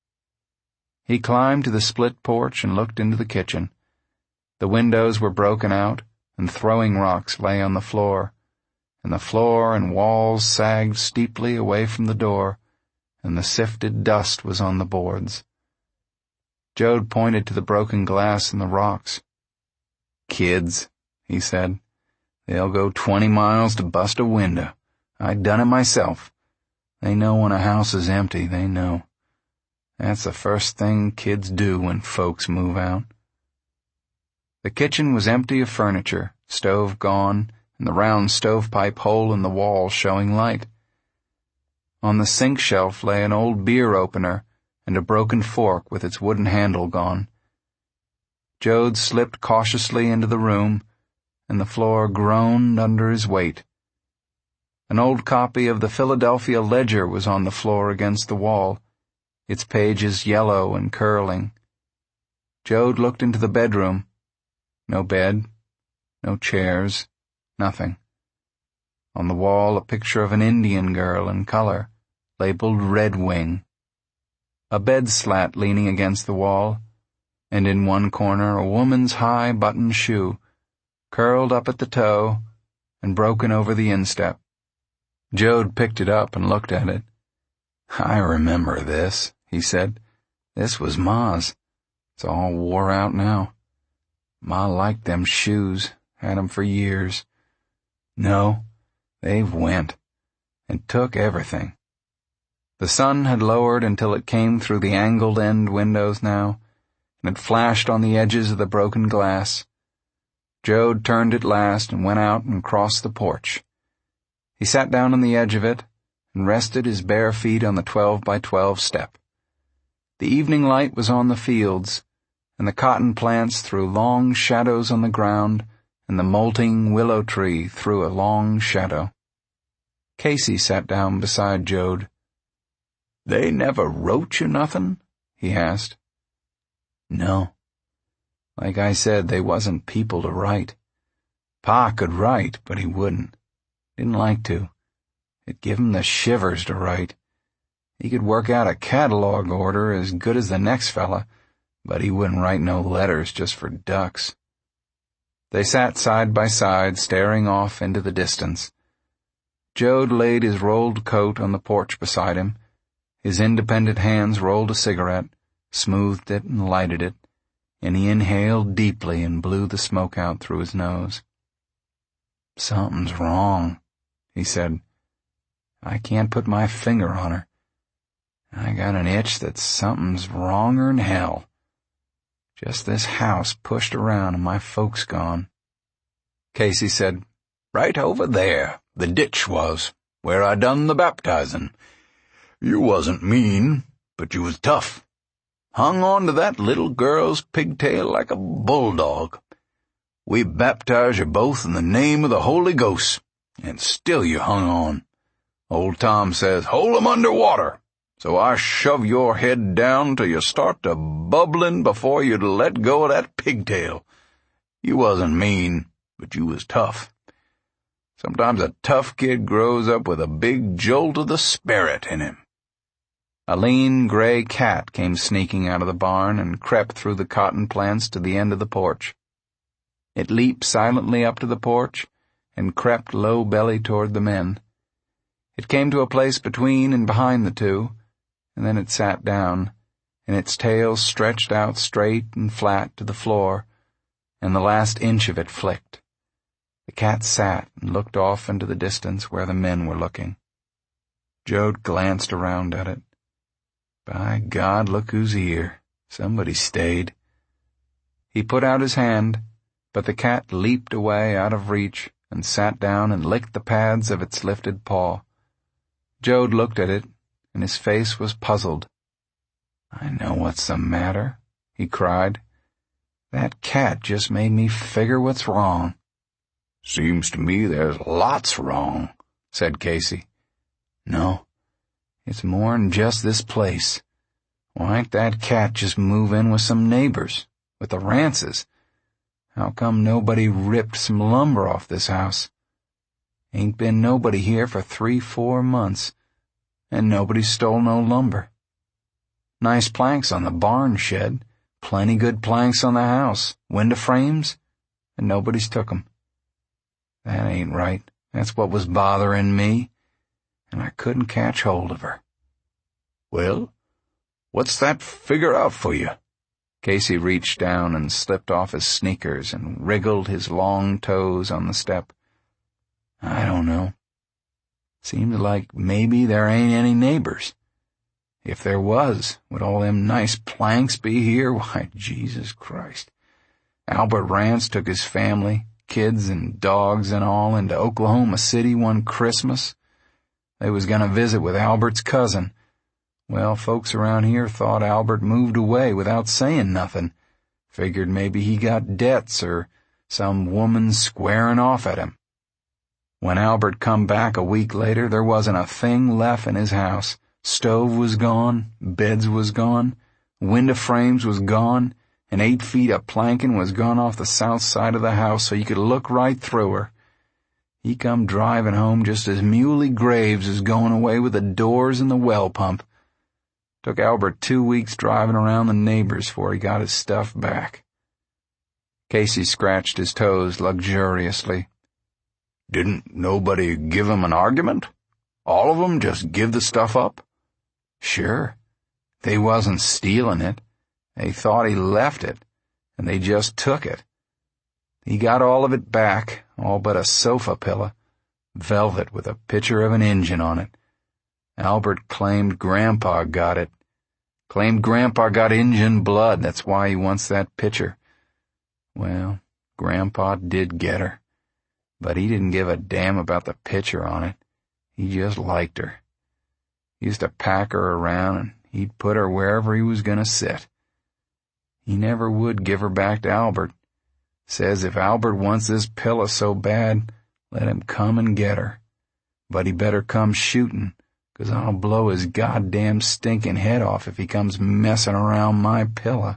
He climbed to the split porch and looked into the kitchen. The windows were broken out, and throwing rocks lay on the floor, and the floor and walls sagged steeply away from the door, and the sifted dust was on the boards. Jode pointed to the broken glass and the rocks. "Kids," he said. "They'll go twenty miles to bust a window. I done it myself. They know when a house is empty, they know. That's the first thing kids do when folks move out." The kitchen was empty of furniture, stove gone, and the round stovepipe hole in the wall showing light. On the sink shelf lay an old beer opener and a broken fork with its wooden handle gone. Jode slipped cautiously into the room, and the floor groaned under his weight. An old copy of the Philadelphia Ledger was on the floor against the wall, its pages yellow and curling. Jode looked into the bedroom. No bed, no chairs, nothing. On the wall a picture of an Indian girl in color, labeled Red Wing. A bed slat leaning against the wall, and in one corner a woman's high button shoe, curled up at the toe and broken over the instep. Jode picked it up and looked at it. "I remember this," he said. "This was Ma's. It's all wore out now. Ma liked them shoes, had 'em for years. No, they've went, and took everything." The sun had lowered until it came through the angled end windows now, and it flashed on the edges of the broken glass. Jode turned at last and went out and crossed the porch. He sat down on the edge of it and rested his bare feet on the twelve by twelve step. The evening light was on the fields, and the cotton plants threw long shadows on the ground, and the molting willow tree threw a long shadow. Casey sat down beside Jode. "They never wrote you nothing?" he asked. "No. Like I said, they wasn't people to write. Pa could write, but he wouldn't. Didn't like to. It give him the shivers to write. He could work out a catalog order as good as the next fella, but he wouldn't write no letters just for ducks." They sat side by side, staring off into the distance. Jode laid his rolled coat on the porch beside him. His independent hands rolled a cigarette, smoothed it and lighted it, and he inhaled deeply and blew the smoke out through his nose. "Something's wrong," he said. "I can't put my finger on her. I got an itch that something's wronger'n hell. Just this house pushed around and my folks gone." Casey said, "Right over there, the ditch was, where I done the baptizin'. You wasn't mean, but you was tough. Hung on to that little girl's pigtail like a bulldog. We baptized you both in the name of the Holy Ghost, and still you hung on. Old Tom says, 'Hold 'em under water,' so I shove your head down till you start to bubblin' before you'd let go of that pigtail. You wasn't mean, but you was tough. Sometimes a tough kid grows up with a big jolt of the spirit in him." A lean gray cat came sneaking out of the barn and crept through the cotton plants to the end of the porch. It leaped silently up to the porch and crept low-bellied toward the men. It came to a place between and behind the two, and then it sat down, and its tail stretched out straight and flat to the floor, and the last inch of it flicked. The cat sat and looked off into the distance where the men were looking. Jode glanced around at it. "By God, look who's here. Somebody stayed." He put out his hand, but the cat leaped away out of reach and sat down and licked the pads of its lifted paw. Jode looked at it, and his face was puzzled. "I know what's the matter," he cried. "That cat just made me figure what's wrong." "Seems to me there's lots wrong," said Casey. "No, it's more'n just this place. Why ain't that cat just move in with some neighbors, with the Rances? How come nobody ripped some lumber off this house? Ain't been nobody here for three, four months, and nobody stole no lumber. Nice planks on the barn shed, plenty good planks on the house, window frames, and nobody's took 'em. That ain't right. That's what was bothering me, and I couldn't catch hold of her." "Well, what's that figure out for you?" Casey reached down and slipped off his sneakers and wriggled his long toes on the step. "I don't know. Seems like maybe there ain't any neighbors. If there was, would all them nice planks be here? Why, Jesus Christ. Albert Rance took his family, kids and dogs and all, into Oklahoma City one Christmas. They was gonna visit with Albert's cousin. Well, folks around here thought Albert moved away without saying nothing. Figured maybe he got debts or some woman squaring off at him. When Albert come back a week later, there wasn't a thing left in his house. Stove was gone, beds was gone, window frames was gone, and eight feet of planking was gone off the south side of the house so you could look right through her. He come driving home just as Muley Graves is going away with the doors and the well pump. Took Albert two weeks driving around the neighbors before he got his stuff back." Casey scratched his toes luxuriously. "Didn't nobody give him an argument? All of 'em just give the stuff up?" "Sure. They wasn't stealing it. They thought he left it, and they just took it. He got all of it back, all but a sofa pillow, velvet with a picture of an engine on it. Albert claimed Grandpa got it. Claimed Grandpa got Injun blood, that's why he wants that picture. Well, Grandpa did get her, but he didn't give a damn about the picture on it. He just liked her. He used to pack her around, and he'd put her wherever he was gonna sit. He never would give her back to Albert. Says if Albert wants this pillow so bad, let him come and get her. But he better come shootin', 'cause I'll blow his goddamn stinking head off if he comes messing around my pillow.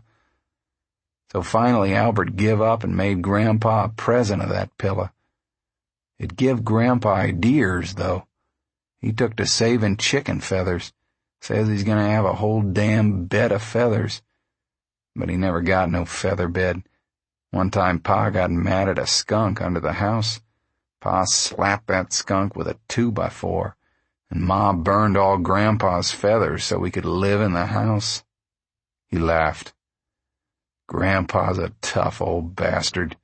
So finally Albert give up and made Grandpa a present of that pillow. It give Grandpa idears, though. He took to saving chicken feathers. Says he's gonna have a whole damn bed of feathers. But he never got no feather bed. One time Pa got mad at a skunk under the house. Pa slapped that skunk with a two by four, and Ma burned all Grandpa's feathers so we could live in the house. He laughed. Grandpa's a tough old bastard.